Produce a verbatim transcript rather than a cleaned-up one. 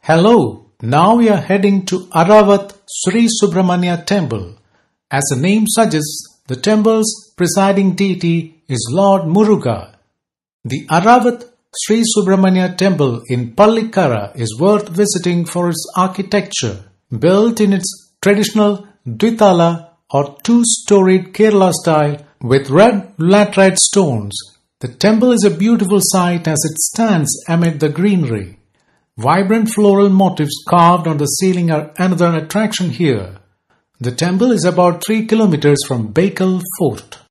Hello, now we are heading to Aravat Sri Subramanya Temple. As the name suggests, the temple's presiding deity is Lord Muruga. The Aravat Sri Subramanya Temple in Pallikara is worth visiting for its architecture. Built in its traditional Dwitala or two-storied Kerala style with red laterite stones, the temple is a beautiful sight as it stands amid the greenery. Vibrant floral motifs carved on the ceiling are another attraction here. The temple is about three kilometers from Baikal Fort.